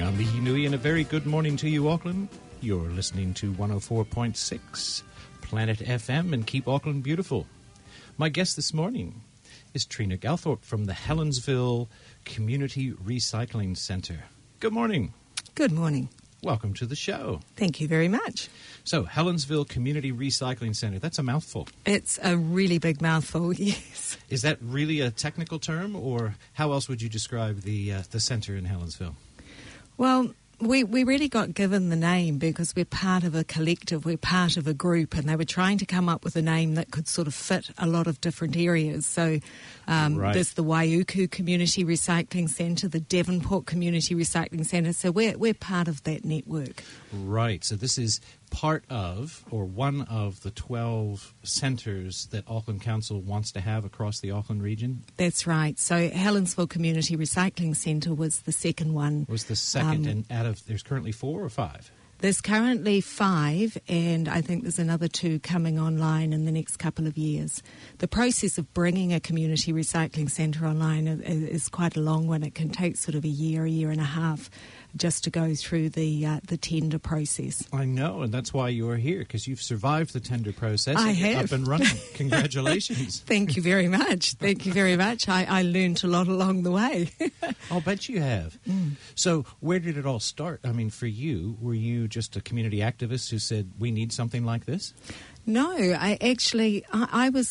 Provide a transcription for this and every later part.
I'm Mihi Nui, and a very good morning to you, Auckland. You're listening to 104.6 Planet FM and Keep Auckland Beautiful. My guest this morning is Trina Galthorpe from the Helensville Community Recycling Centre. Good morning. Good morning. Welcome to the show. Thank you very much. So, Helensville Community Recycling Centre, that's a mouthful. It's a really big mouthful, yes. Is that really a technical term, or how else would you describe the centre in Helensville? Well, we really got given the name because we're part of a collective, we're part of a group, and they were trying to come up with a name that could sort of fit a lot of different areas. So there's the Waiuku Community Recycling Centre, the Devonport Community Recycling Centre, so we're part of that network. Right, so this is part of, or one of the 12 centres that Auckland Council wants to have across the Auckland region? That's right. So Helensville Community Recycling Centre was the second one. Was the second, and out of, there's currently 4 or 5? There's currently 5, and I think there's another 2 coming online in the next couple of years. The process of bringing a community recycling centre online is quite a long one. It can take sort of a year and a half just to go through the tender process. I know, and that's why you're here, because you've survived the tender process. I and have. You're up and running. Congratulations. Thank you very much. Thank you very much. I learned a lot along the way. I'll bet you have. So where did it all start? I mean, for you, were you just a community activist who said, we need something like this? No, I was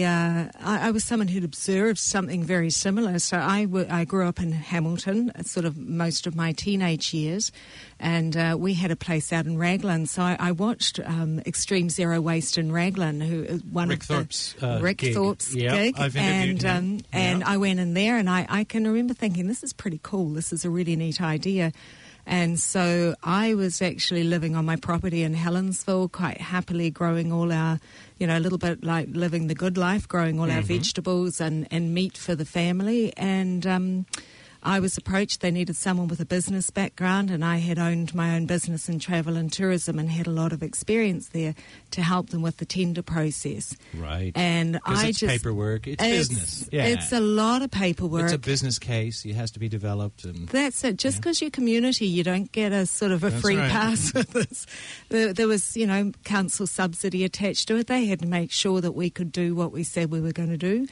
someone who'd observed something very similar. So I grew up in Hamilton, sort of most of my teenage years, and we had a place out in Raglan. So I watched Extreme Zero Waste in Raglan, who is one Rick of Thorpe's Rick gig. Thorpe's Yeah, gig, I've interviewed him. And I went in there, and I can remember thinking, this is pretty cool. This is a really neat idea. And so I was actually living on my property in Helensville, quite happily growing all our, a little bit like living the good life, growing all our vegetables and meat for the family. And I was approached. They needed someone with a business background, and I had owned my own business in travel and tourism and had a lot of experience there to help them with the tender process. Right. And it's paperwork. It's business. Yeah. It's a lot of paperwork. It's a business case. It has to be developed. And that's it. Just because you're community, you don't get a sort of a free pass with this. There was, council subsidy attached to it. They had to make sure that we could do what we said we were going to do.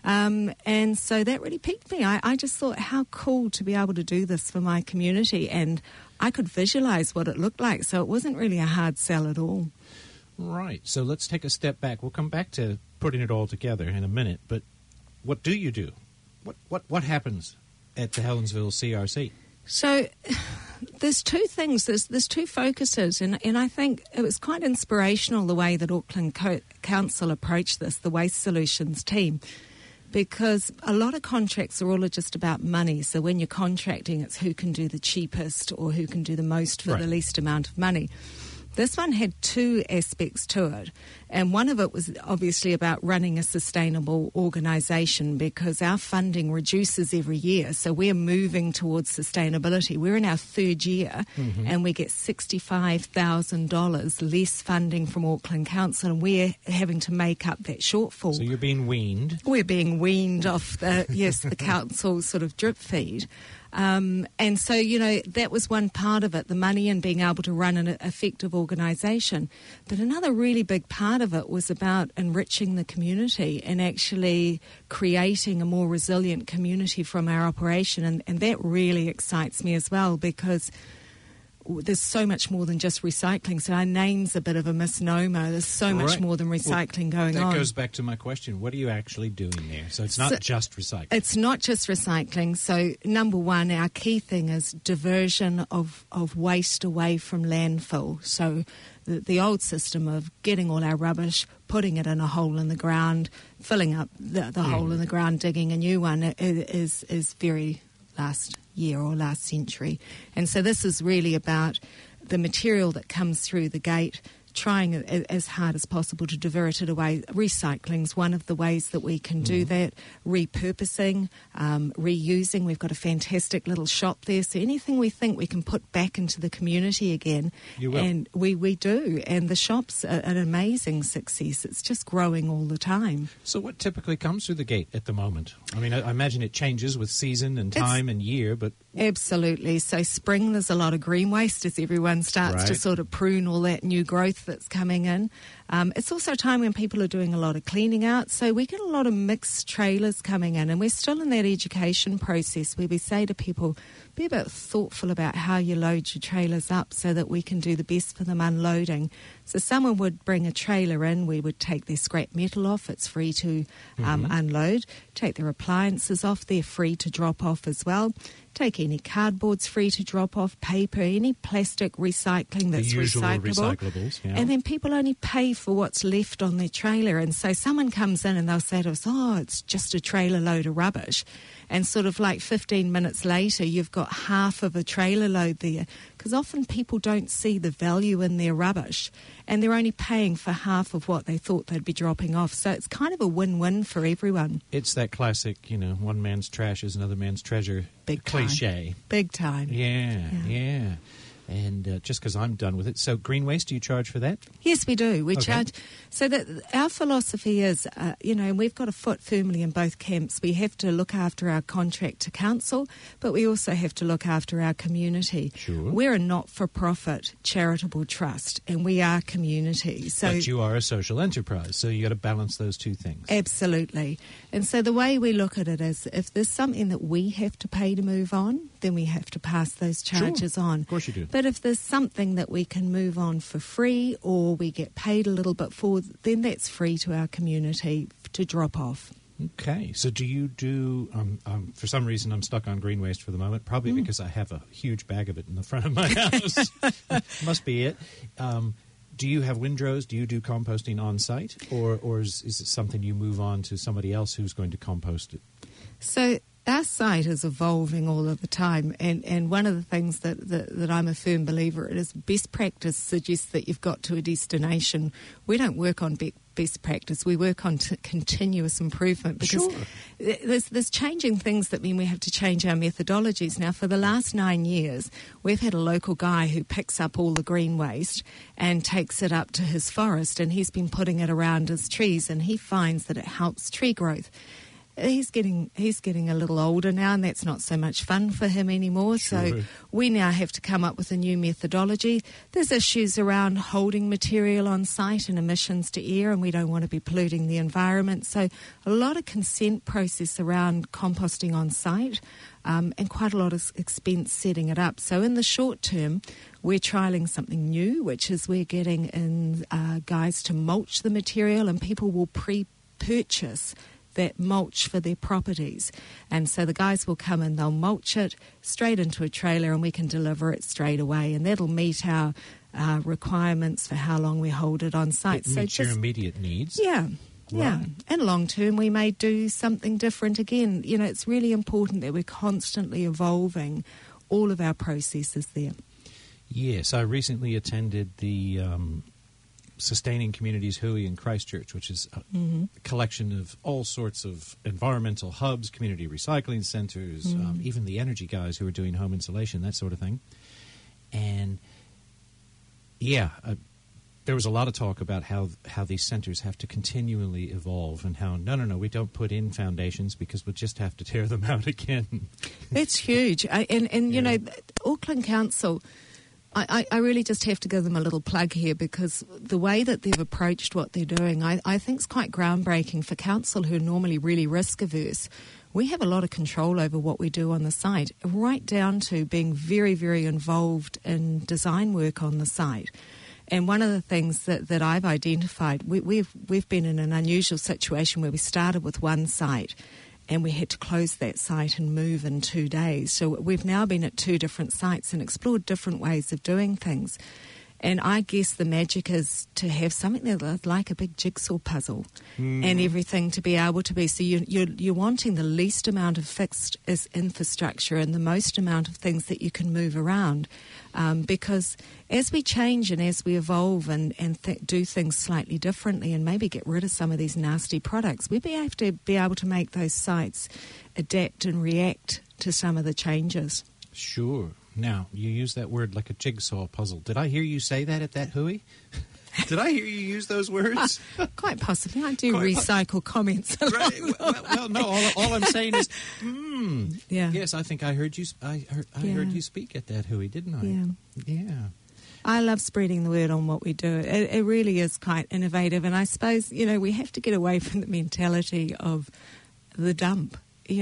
And so that really piqued me. I just thought, how cool to be able to do this for my community, and I could visualise what it looked like, so it wasn't really a hard sell at all. Right, so let's take a step back. We'll come back to putting it all together in a minute, but what do you do? What happens at the Helensville CRC? So there's 2 things, there's 2 focuses, and I think it was quite inspirational the way that Auckland Council approached this, the Waste Solutions team, because a lot of contracts are all just about money. So when you're contracting, it's who can do the cheapest or who can do the most for the least amount of money. This one had 2 aspects to it, and one of it was obviously about running a sustainable organisation, because our funding reduces every year, so we're moving towards sustainability. We're in our 3rd year, and we get $65,000 less funding from Auckland Council, and we're having to make up that shortfall. So you're being weaned. We're being weaned off the council sort of drip feed. And so, that was one part of it, the money and being able to run an effective organisation. But another really big part of it was about enriching the community and actually creating a more resilient community from our operation. And that really excites me as well, because there's so much more than just recycling. So our name's a bit of a misnomer. There's so much more than recycling going on. That goes back to my question. What are you actually doing there? So it's not just recycling. It's not just recycling. So number one, our key thing is diversion of waste away from landfill. So the old system of getting all our rubbish, putting it in a hole in the ground, filling up the hole in the ground, digging a new one is very last year or last century. And so this is really about the material that comes through the gate, trying as hard as possible to divert it away. Recycling's one of the ways that we can do that. Repurposing, reusing. We've got a fantastic little shop there. So anything we think we can put back into the community again, you will. And we do. And the shop's an amazing success. It's just growing all the time. So what typically comes through the gate at the moment? I mean, I imagine it changes with season and time and year, but Absolutely. So spring, there's a lot of green waste as everyone starts to sort of prune all that new growth that's coming in. It's also a time when people are doing a lot of cleaning out. So we get a lot of mixed trailers coming in, and we're still in that education process where we say to people, be a bit thoughtful about how you load your trailers up so that we can do the best for them unloading. So someone would bring a trailer in, we would take their scrap metal off, it's free to unload. Take their appliances off, they're free to drop off as well. Take any cardboards free to drop off, paper, any plastic recycling that's the usual recyclable. Recyclables, yeah. And then people only pay for what's left on their trailer. And so someone comes in and they'll say to us, oh, it's just a trailer load of rubbish. And sort of like 15 minutes later, you've got half of a trailer load there. Because often people don't see the value in their rubbish, and they're only paying for half of what they thought they'd be dropping off. So it's kind of a win-win for everyone. It's that classic, one man's trash is another man's treasure Big time. cliche. Big time. Yeah. And just because I'm done with it. So green waste, do you charge for that? Yes, we do. We charge. So that our philosophy is, we've got a foot firmly in both camps. We have to look after our contract to council, but we also have to look after our community. Sure. We're a not-for-profit charitable trust, and we are community. So, but you are a social enterprise, so you got to balance those two things. Absolutely. And so the way we look at it is, if there's something that we have to pay to move on, then we have to pass those charges on. Of course you do. But if there's something that we can move on for free, or we get paid a little bit for, then that's free to our community to drop off. Okay. So do you do, for some reason I'm stuck on green waste for the moment, probably because I have a huge bag of it in the front of my house. Must be it. Do you have windrows? Do you do composting on site? Or is it something you move on to somebody else who's going to compost it? So our site is evolving all of the time, and one of the things that I'm a firm believer in is best practice suggests that you've got to a destination. We don't work on best practice, we work on continuous improvement, because there's changing things that mean we have to change our methodologies. Now, for the last 9 years, we've had a local guy who picks up all the green waste and takes it up to his forest, and he's been putting it around his trees, and he finds that it helps tree growth. He's getting a little older now, and that's not so much fun for him anymore. Sure. So we now have to come up with a new methodology. There's issues around holding material on site and emissions to air, and we don't want to be polluting the environment. So a lot of consent process around composting on site, and quite a lot of expense setting it up. So in the short term, we're trialling something new, which is we're getting in guys to mulch the material, and people will pre-purchase that mulch for their properties. And so the guys will come and they'll mulch it straight into a trailer, and we can deliver it straight away, and that'll meet our requirements for how long we hold it on site. It meets your immediate needs. Yeah. Right. Yeah, and long term we may do something different again. It's really important that we're constantly evolving all of our processes there. Yes, I recently attended the Sustaining Communities Hui in Christchurch, which is a collection of all sorts of environmental hubs, community recycling centers, even the energy guys who are doing home insulation, that sort of thing. And there was a lot of talk about how these centers have to continually evolve, and how, no, we don't put in foundations because we'll just have to tear them out again. That's huge. Auckland Council, I really just have to give them a little plug here, because the way that they've approached what they're doing, I think is quite groundbreaking for council who are normally really risk averse. We have a lot of control over what we do on the site, right down to being very, very involved in design work on the site. And one of the things that I've identified, we've been in an unusual situation where we started with one site, and we had to close that site and move in 2 days. So we've now been at 2 different sites and explored different ways of doing things. And I guess the magic is to have something that's like a big jigsaw puzzle and everything to be able to be. So you're wanting the least amount of fixed infrastructure and the most amount of things that you can move around. Because as we change and as we evolve and do things slightly differently and maybe get rid of some of these nasty products, we have to be able to make those sites adapt and react to some of the changes. Sure. Now, you use that word like a jigsaw puzzle. Did I hear you say that at that Hui? Did I hear you use those words? Quite possibly. I do recycle comments. Right. Well, no, all I'm saying is, Yeah. Yes, I think I heard you. I heard you speak at that Hui, didn't I? Yeah. I love spreading the word on what we do. It really is quite innovative, and I suppose we have to get away from the mentality of the dump.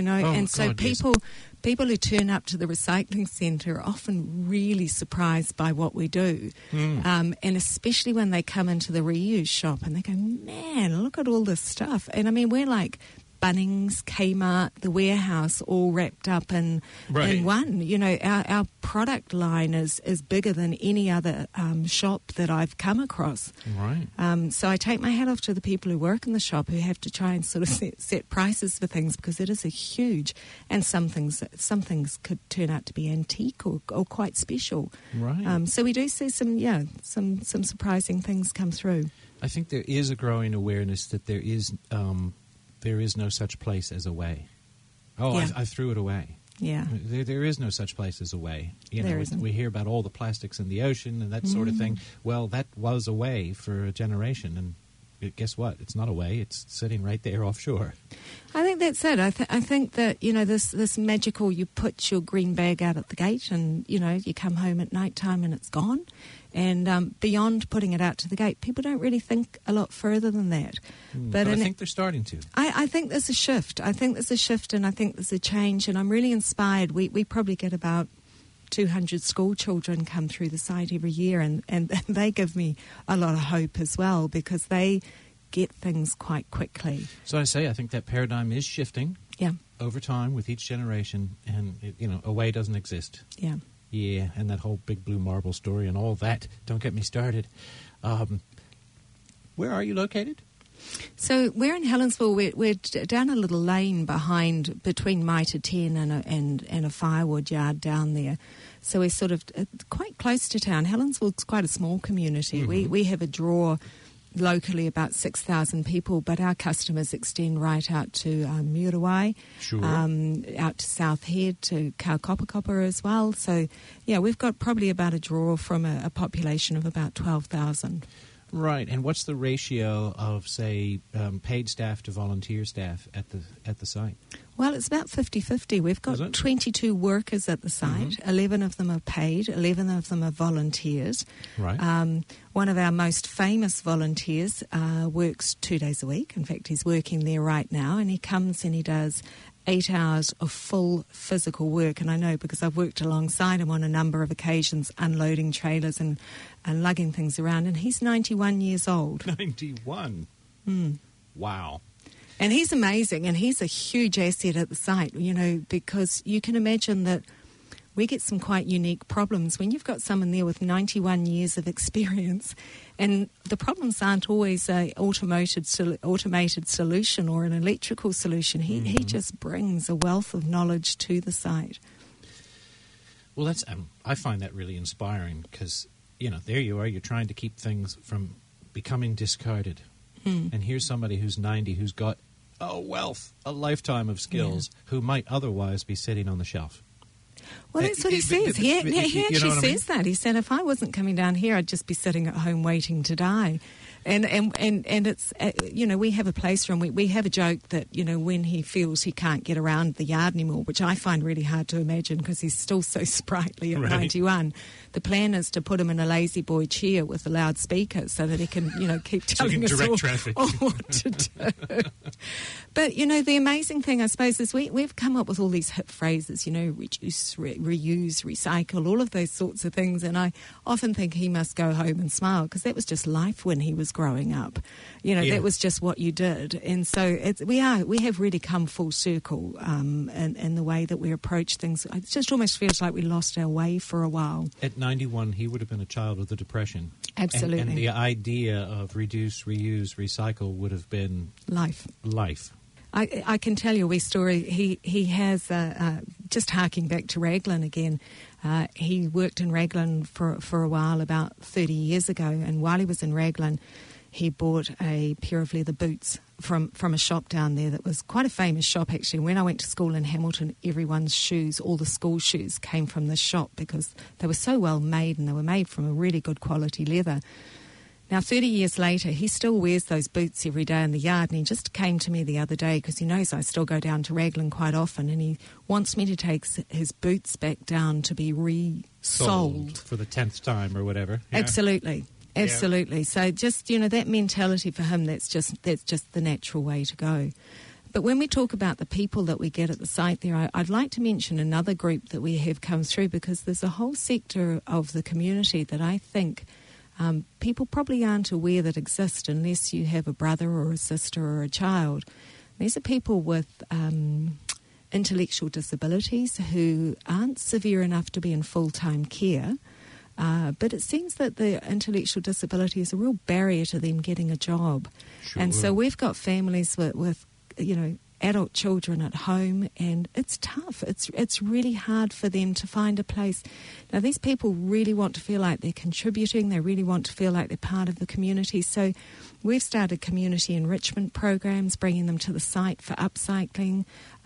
People who turn up to the recycling centre are often really surprised by what we do, and especially when they come into the reuse shop and they go, "Man, look at all this stuff!" And I mean, we're like Bunnings, Kmart, the Warehouse, all wrapped up in one. Our product line is bigger than any other shop that I've come across. Right. So I take my hat off to the people who work in the shop who have to try and sort of set prices for things, because it is a huge, and some things could turn out to be antique or quite special. Right. So we do see some surprising things come through. I think there is a growing awareness that there is no such place as away. Oh, yeah. I threw it away. Yeah. There is no such place as away. Isn't. We hear about all the plastics in the ocean and that sort of thing. Well, that was away for a generation, and guess what? It's not away. It's sitting right there offshore. I think that's it. I think that, this magical, you put your green bag out at the gate and, you come home at night time and it's gone. And beyond putting it out to the gate, people don't really think a lot further than that. But I think they're starting to. I think there's a shift. And I think there's a change, and I'm really inspired. We probably get about 200 school children come through the site every year, and they give me a lot of hope as well, because they get things quite quickly. So I think that paradigm is shifting over time with each generation, and away doesn't exist. Yeah. Yeah, and that whole big blue marble story and all that. Don't get me started. Where are you located? So we're in Helensville. We're down a little lane between Mitre 10 and a firewood yard down there. So we're sort of quite close to town. Helensville's quite a small community. Mm-hmm. We have a draw locally about 6,000 people, but our customers extend right out to Muriwai, out to South Head, to Kaukopakapa as well. So, we've got probably about a draw from a population of about 12,000. Right, and what's the ratio of, say, paid staff to volunteer staff at the site? Well, it's about 50-50. We've got 22 workers at the site. 11 of them are paid. 11 of them are volunteers. Right. One of our most famous volunteers works 2 days a week. In fact, he's working there right now, and he comes and he does 8 hours of full physical work. And I know because I've worked alongside him on a number of occasions, unloading trailers and lugging things around. And he's 91 years old. 91? Wow. And he's amazing, and he's a huge asset at the site, because you can imagine that we get some quite unique problems when you've got someone there with 91 years of experience, and the problems aren't always an automated solution or an electrical solution. He just brings a wealth of knowledge to the site. Well, that's I find that really inspiring, because, there you are, you're trying to keep things from becoming discarded. And here's somebody who's 90 who's got a lifetime of skills, who might otherwise be sitting on the shelf. Well, that's what he says. He actually says that. He said, if I wasn't coming down here, I'd just be sitting at home waiting to die. And it's, we have a place for him. We have a joke that, when he feels he can't get around the yard anymore, which I find really hard to imagine because he's still so sprightly at 91, the plan is to put him in a lazy boy chair with a loudspeaker so that he can, keep telling us all what to do. But, the amazing thing, I suppose, is we've come up with all these hip phrases, reduce, reuse, recycle, all of those sorts of things. And I often think he must go home and smile, because that was just life when he was growing up. That was just what you did. And so we have really come full circle in the way that we approach things. It just almost feels like we lost our way for a while. At 91, he would have been a child with the Depression. Absolutely. And the idea of reduce, reuse, recycle would have been life. I can tell you a wee story. He has, just harking back to Raglan again, he worked in Raglan for a while, about 30 years ago, and while he was in Raglan, he bought a pair of leather boots from a shop down there that was quite a famous shop, actually. When I went to school in Hamilton, everyone's shoes, all the school shoes, came from this shop because they were so well made, and they were made from a really good quality leather. Now, 30 years later, he still wears those boots every day in the yard, and he just came to me the other day because he knows I still go down to Raglan quite often, and he wants me to take his boots back down to be resold. For the 10th time or whatever. Yeah. Absolutely. Yeah. So just, that mentality for him, that's just the natural way to go. But when we talk about the people that we get at the site there, I'd like to mention another group that we have come through, because there's a whole sector of the community that I think people probably aren't aware that exist unless you have a brother or a sister or a child. These are people with intellectual disabilities who aren't severe enough to be in full-time care, but it seems that the intellectual disability is a real barrier to them getting a job. Sure. And so we've got families with adult children at home, and it's tough. It's really hard for them to find a place. Now, these people really want to feel like they're contributing. They really want to feel like they're part of the community. So we've started community enrichment programs, bringing them to the site for upcycling.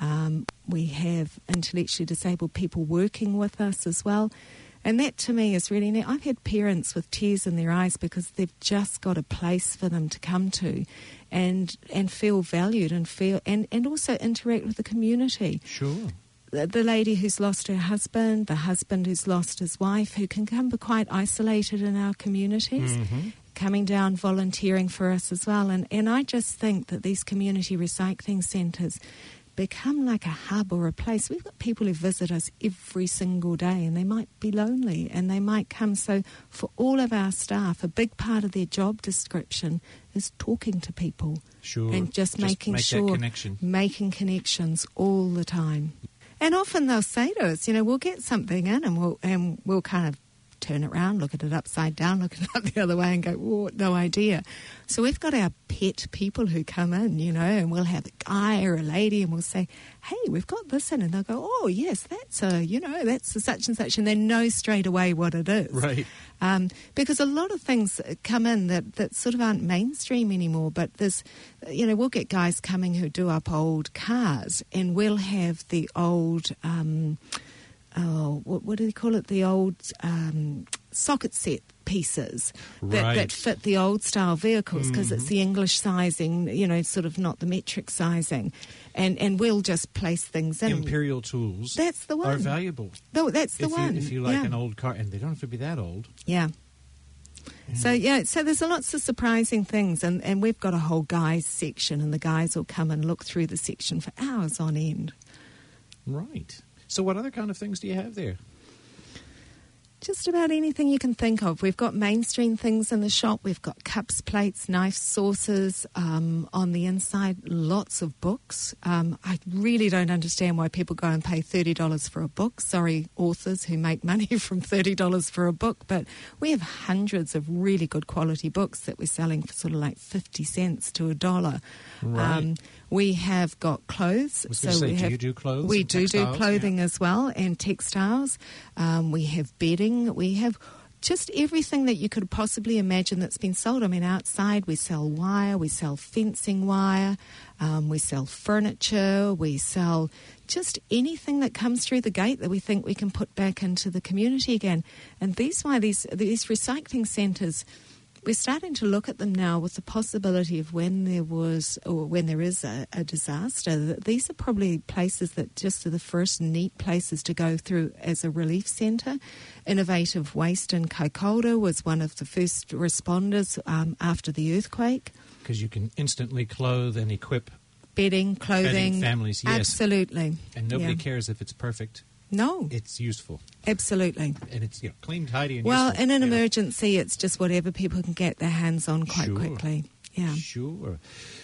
We have intellectually disabled people working with us as well. And that, to me, is really neat. I've had parents with tears in their eyes because they've just got a place for them to come to and feel valued and also interact with the community. Sure. The lady who's lost her husband, the husband who's lost his wife, who can become quite isolated in our communities, coming down volunteering for us as well. And I just think that these community recycling centres become like a hub or a place. We've got people who visit us every single day, and they might be lonely and they might come. So for all of our staff, a big part of their job description is talking to people. Sure. And just making make sure, that connection. making connections all the time. And often they'll say to us, we'll get something in and we'll kind of turn it around, look at it upside down, look at it up the other way and go, oh, no idea. So we've got our pet people who come in, and we'll have a guy or a lady and we'll say, hey, we've got this in. And they'll go, oh, yes, that's that's a such and such. And they know straight away what it is. Right. Because a lot of things come in that sort of aren't mainstream anymore. But there's, we'll get guys coming who do up old cars, and we'll have the old... what do they call it? The old socket set pieces that fit the old style vehicles, because it's the English sizing, sort of not the metric sizing. And we'll just place things in. Imperial tools. That's the one. Are valuable. No, that's the one. If you like an old car, and they don't have to be that old. Yeah. So there's lots of surprising things, and we've got a whole guys section, and the guys will come and look through the section for hours on end. Right. So what other kind of things do you have there? Just about anything you can think of. We've got mainstream things in the shop. We've got cups, plates, knives, saucers. On the inside, lots of books. I really don't understand why people go and pay $30 for a book. Sorry, authors who make money from $30 for a book. But we have hundreds of really good quality books that we're selling for sort of like 50 cents to $1. Right. We have got clothes. Do you do clothes? We do clothing as well, and textiles. We have bedding. We have just everything that you could possibly imagine that's been sold. I mean, outside we sell wire, we sell fencing wire, we sell furniture, we sell just anything that comes through the gate that we think we can put back into the community again. And these recycling centres, we're starting to look at them now with the possibility of when there is a disaster, that these are probably places that just are the first neat places to go through as a relief centre. Innovative Waste in Kaikoura was one of the first responders after the earthquake. Because you can instantly clothe and equip bedding, clothing. Families, yes. Absolutely. And nobody cares if it's perfect. No. It's useful. Absolutely. And it's clean, tidy, and well, useful. in an emergency, it's just whatever people can get their hands on quite quickly. Yeah. Sure.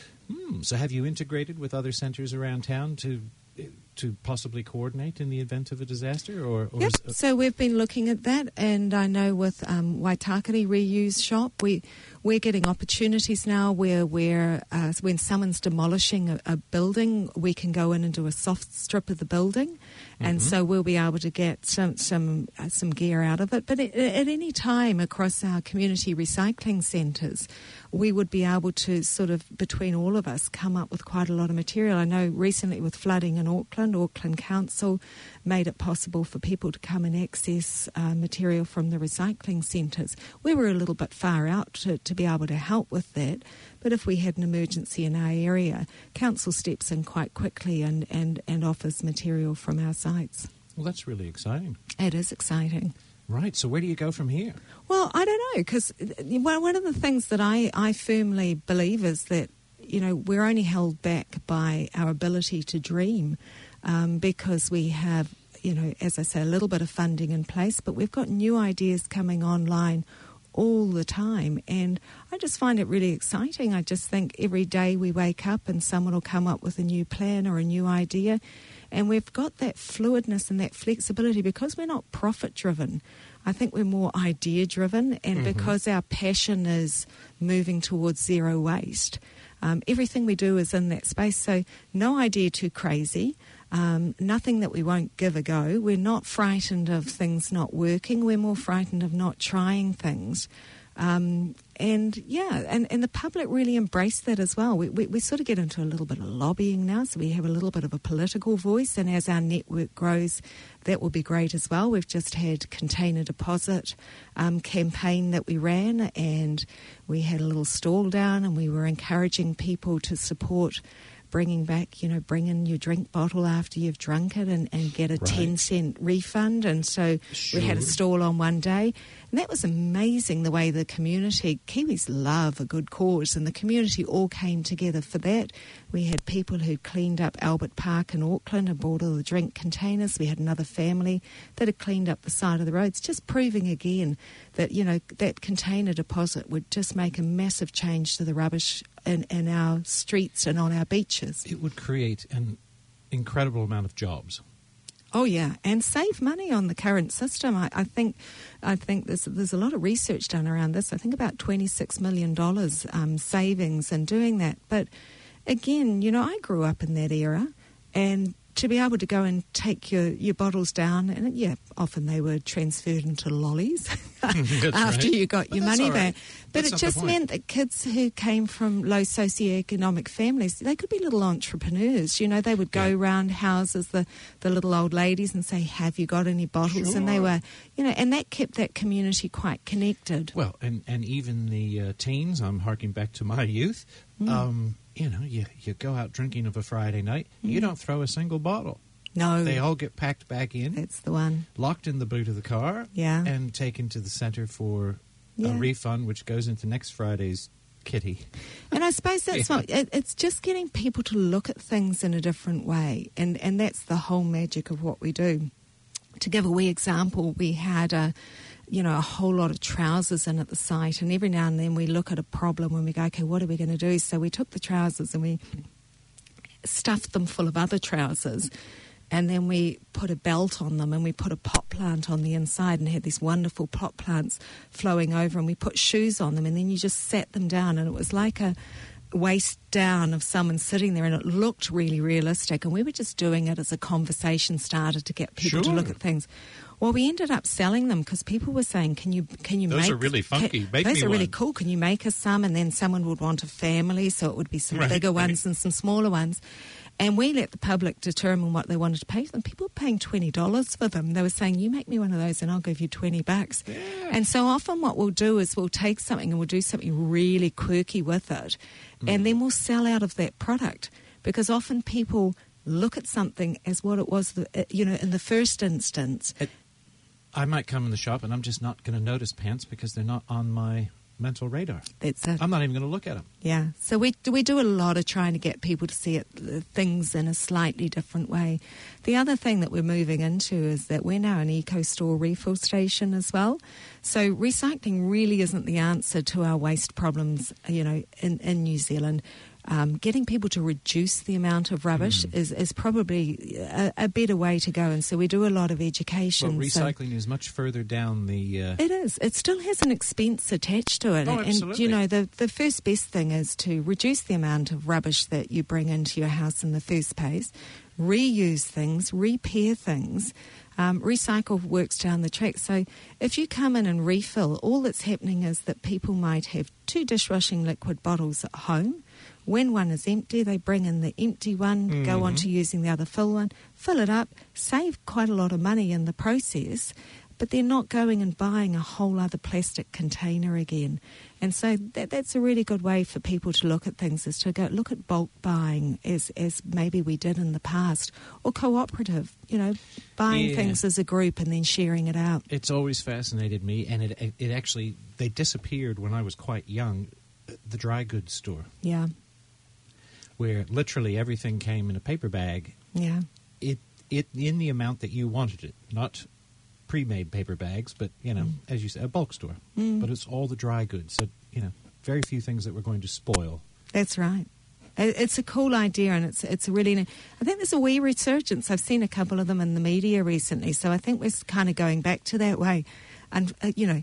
So have you integrated with other centres around town to possibly coordinate in the event of a disaster? Yep. So we've been looking at that, and I know with Waitakere Reuse Shop, we're getting opportunities now where when someone's demolishing a building, we can go in and do a soft strip of the building, and so we'll be able to get some gear out of it. But at any time across our community recycling centres, we would be able to sort of, between all of us, come up with quite a lot of material. I know recently with flooding in Auckland Council made it possible for people to come and access material from the recycling centres. We were a little bit far out to to be able to help with that. But if we had an emergency in our area, council steps in quite quickly and offers material from our sites. Well, that's really exciting. It is exciting. Right, so where do you go from here? Well, I don't know, because one of the things that I firmly believe is that, we're only held back by our ability to dream because we have, as I say, a little bit of funding in place, but we've got new ideas coming online all the time, and I just find it really exciting. I just think every day we wake up and someone will come up with a new plan or a new idea, and we've got that fluidness and that flexibility because we're not profit-driven. I think we're more idea-driven, and because our passion is moving towards zero waste, everything we do is in that space. So no idea too crazy, nothing that we won't give a go. We're not frightened of things not working. We're more frightened of not trying things. And the public really embrace that as well. We sort of get into a little bit of lobbying now, so we have a little bit of a political voice, and as our network grows, that will be great as well. We've just had container deposit campaign that we ran, and we had a little stall down, and we were encouraging people to support bringing back, bring in your drink bottle after you've drunk it and get a 10-cent refund. And so we had a stall on one day. And that was amazing, the way the community, Kiwis love a good cause, and the community all came together for that. We had people who cleaned up Albert Park in Auckland and bought all the drink containers. We had another family that had cleaned up the side of the roads, just proving again that, that container deposit would just make a massive change to the rubbish in our streets and on our beaches. It would create an incredible amount of jobs. Oh yeah, and save money on the current system. I think there's a lot of research done around this. I think about $26 million savings in doing that. But again, I grew up in that era, and to be able to go and take your bottles down, and often they were transferred into lollies after you got your money back. But it just meant that kids who came from low socioeconomic families, they could be little entrepreneurs. They would go round houses, the little old ladies, and say, "Have you got any bottles?" Sure. And they were, and that kept that community quite connected. Well, and even the teens, I'm harking back to my youth, you go out drinking of a Friday night, you don't throw a single bottle. No. They all get packed back in. That's the one. Locked in the boot of the car. Yeah. And taken to the centre for a refund, which goes into next Friday's kitty. And I suppose that's it's just getting people to look at things in a different way. And that's the whole magic of what we do. To give a wee example, we had a whole lot of trousers in at the site, and every now and then we look at a problem and we go, okay, what are we going to do? So we took the trousers and we stuffed them full of other trousers, and then we put a belt on them and we put a pot plant on the inside and had these wonderful pot plants flowing over, and we put shoes on them, and then you just sat them down, and it was like a waist down of someone sitting there, and it looked really realistic, and we were just doing it as a conversation starter to get people to look at things. Well, we ended up selling them because people were saying, "Can you those make are really funky? Those are really cool. Can you make us some?" And then someone would want a family, so it would be some bigger ones and some smaller ones. And we let the public determine what they wanted to pay for them. People were paying $20 for them. They were saying, "You make me one of those, and I'll give you $20." Yeah. And so often, what we'll do is we'll take something and we'll do something really quirky with it, and then we'll sell out of that product, because often people look at something as what it was, in the first instance. I might come in the shop and I'm just not going to notice pants because they're not on my mental radar. That's it. I'm not even going to look at them. Yeah. So we do a lot of trying to get people to see things in a slightly different way. The other thing that we're moving into is that we're now an eco-store refill station as well. So recycling really isn't the answer to our waste problems, in New Zealand. Getting people to reduce the amount of rubbish is probably a better way to go, and so we do a lot of education. But recycling is much further down the... It is. It still has an expense attached to it. Oh, absolutely. And, the first best thing is to reduce the amount of rubbish that you bring into your house in the first place, reuse things, repair things. Recycle works down the track. So if you come in and refill, all that's happening is that people might have 2 dishwashing liquid bottles at home. When one is empty, they bring in the empty one, go on to using the other full one, fill it up, save quite a lot of money in the process. but they're not going and buying a whole other plastic container again. And so that's a really good way for people to look at things, is to go look at bulk buying as maybe we did in the past, or cooperative, buying things as a group and then sharing it out. It's always fascinated me, and it actually, they disappeared when I was quite young, the dry goods store. Yeah. Where literally everything came in a paper bag. Yeah. It in the amount that you wanted it, not pre-made paper bags, but, as you said, a bulk store. But it's all the dry goods. So, very few things that were going to spoil. That's right. It's a cool idea, and it's a really... I think there's a wee resurgence. I've seen a couple of them in the media recently, so I think we're kind of going back to that way. And,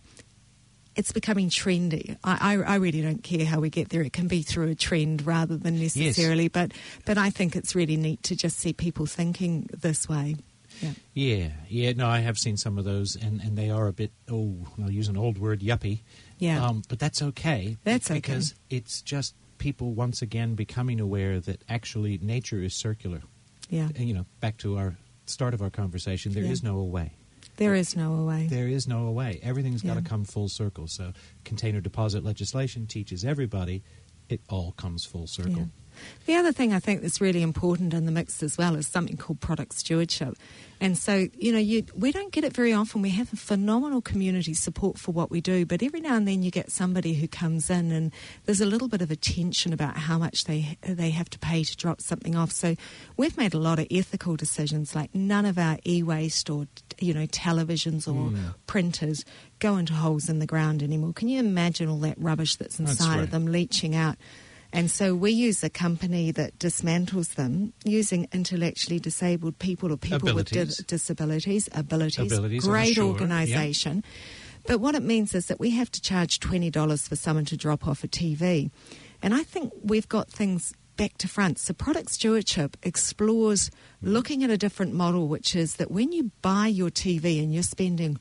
it's becoming trendy. I really don't care how we get there. It can be through a trend rather than necessarily. Yes. But I think it's really neat to just see people thinking this way. Yeah. No, I have seen some of those, and they are a bit, I'll use an old word, yuppie. Yeah. But that's okay. That's okay. Because it's just people once again becoming aware that actually nature is circular. Yeah. And, back to our start of our conversation, there is no away. There is no away. There is no away. Everything's got to come full circle. So container deposit legislation teaches everybody it all comes full circle. Yeah. The other thing I think that's really important in the mix as well is something called product stewardship. And so, we don't get it very often. We have a phenomenal community support for what we do, but every now and then you get somebody who comes in and there's a little bit of a tension about how much they have to pay to drop something off. So we've made a lot of ethical decisions, like none of our e-waste or, televisions or printers go into holes in the ground anymore. Can you imagine all that rubbish that's inside of them leaching out? And so we use a company that dismantles them using intellectually disabled people or people with disabilities. Great organisation. Yep. But what it means is that we have to charge $20 for someone to drop off a TV. And I think we've got things back to front. So product stewardship explores looking at a different model, which is that when you buy your TV and you're spending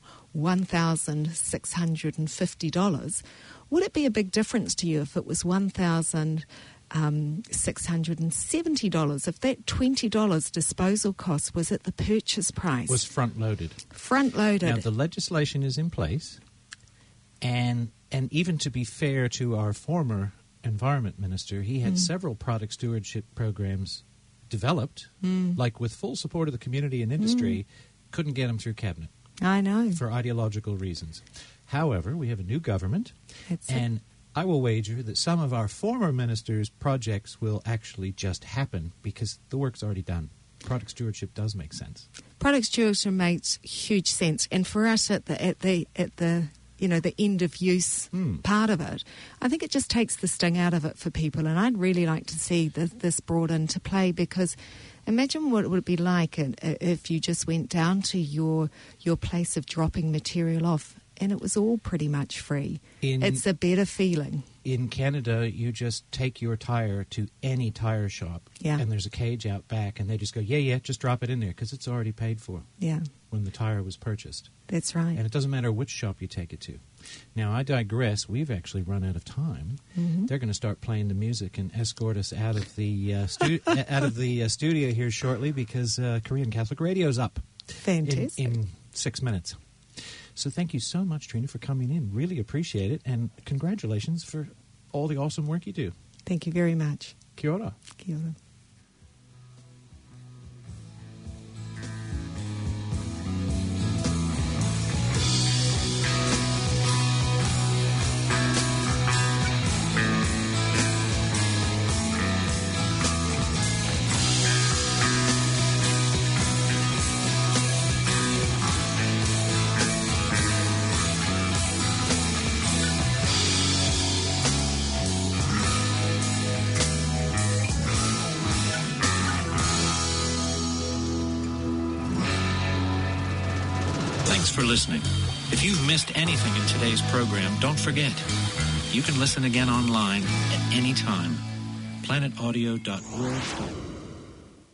$1,650, would it be a big difference to you if it was $1,670? If that $20 disposal cost was at the purchase price? Was front-loaded. Front-loaded. Now, the legislation is in place, and even to be fair to our former environment minister, he had several product stewardship programs developed, like with full support of the community and industry, couldn't get them through cabinet. I know. For ideological reasons. However, we have a new government, and I will wager that some of our former ministers' projects will actually just happen because the work's already done. Product stewardship does make sense. Product stewardship makes huge sense, and for us at the end of use part of it, I think it just takes the sting out of it for people. And I'd really like to see this brought into play, because imagine what it would be like if you just went down to your place of dropping material off and it was all pretty much free. It's a better feeling. In Canada, you just take your tire to any tire shop, and there's a cage out back, and they just go, just drop it in there, because it's already paid for when the tire was purchased. That's right. And it doesn't matter which shop you take it to. Now, I digress. We've actually run out of time. They're going to start playing the music and escort us out of the studio here shortly, because Korean Catholic Radio's up. Fantastic. In 6 minutes. So thank you so much, Trina, for coming in. Really appreciate it. And congratulations for all the awesome work you do. Thank you very much. Kia ora. Kia ora. For listening. If you've missed anything in today's program, don't forget, you can listen again online at any time. planetaudio.org.